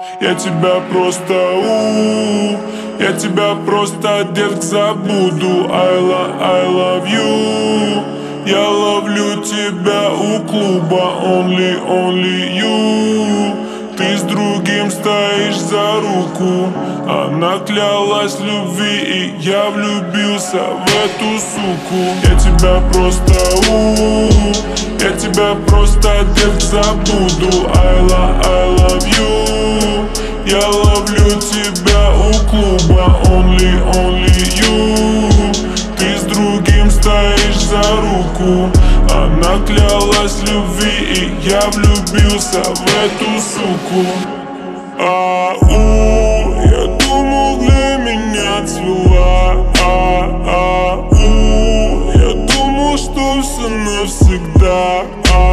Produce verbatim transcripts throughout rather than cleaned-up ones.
Я тебя просто у, я тебя просто, детка, забуду. I, lo, I love you. Я ловлю тебя у клуба. Only, only you. Ты с другим стоишь за руку. Она клялась любви, и я влюбился в эту суку. Я тебя просто у, я тебя просто, детка, забуду. I, lo, I love you. Я ловлю тебя у клуба. Only, only you. Ты с другим стоишь за руку. Она клялась любви, и я влюбился в эту суку. Ау, я думал, для меня цвела. Ау, я думал, что все навсегда.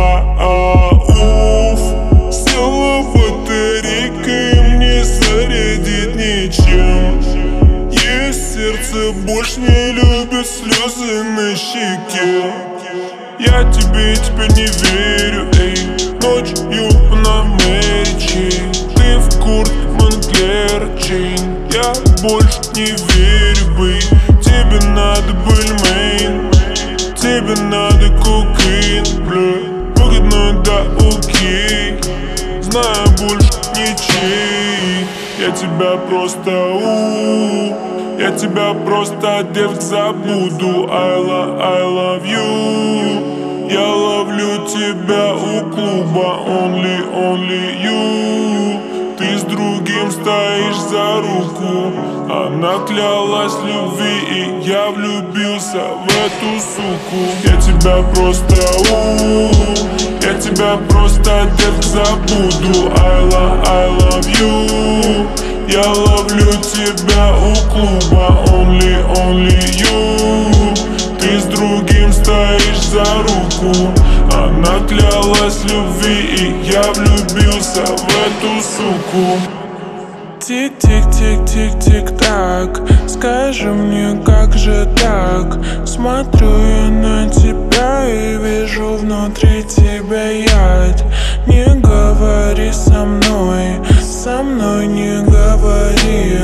Ау, села батарейка, и мне зарядить нечем. Ее сердце больше не любит слезы на щеке. Я тебе теперь не верю, эй. Ночью по намеричей. Ты в Курт Монклер Чейн. Я больше не верю, бэй. Тебе надо бульмейн, тебе надо кокаин, бля. Выгодно, да окей. Знаю больше ничей. Я тебя просто у, я тебя просто, детка, забуду. I, lo, I love you. Я ловлю тебя у клуба. Only, only you. Ты с другим стоишь за руку. Она клялась любви, и я влюбился в эту суку. Я тебя просто у, я тебя просто, детка, забуду. I, lo, I love you. Я ловлю тебя у клуба. Only, only you. Ты с другим стоишь за руку. Она клялась любви, и я влюбился в эту суку. Тик-тик-тик-тик-тик-так. Скажи мне, как же так? Смотрю я на тебя и вижу внутри тебя яд. Не говори со мной, со мной не говори.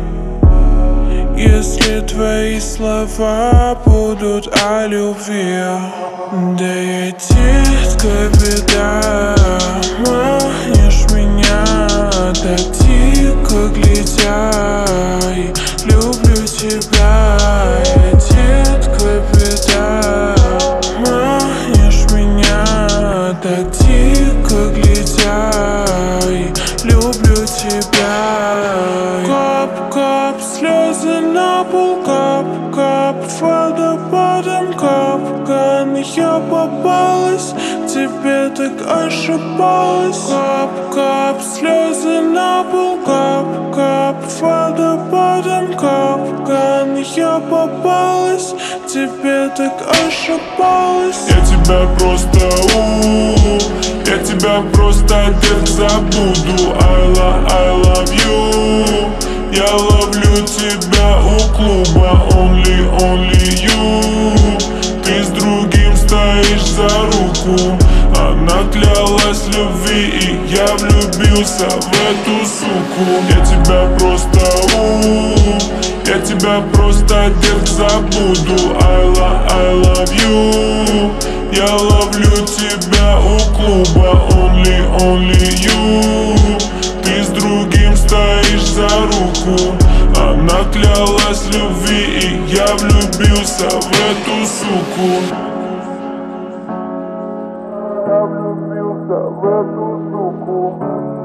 Если твои слова будут о любви. Да я, детка, беда. Манишь меня так дико, глядя. Люблю тебя, я, детка, беда. Манишь меня так дико, глядя. Люблю тебя. Кап-кап, слезы на пол, кап-кап, водопадом капкан. Я попалась, тебе так ошибалась. Кап-кап, слезы на пол, кап-кап, водопадом капкан. Я попалась, тебе так ошибалась. Я тебя просто у, я тебя просто, детка, забуду. I, lo, I love you. Я ловлю тебя у клуба. Only, only you. Ты с другим стоишь за руку. Она клялась любви, и я влюбился в эту суку. Я тебя просто у, я тебя просто, детка, забуду. I, lo, I love you. Я ловлю тебя у клуба. Only, only you. Ты с другим стоишь за руку. Она клялась любви, и я влюбился в эту суку. Я влюбился в эту суку.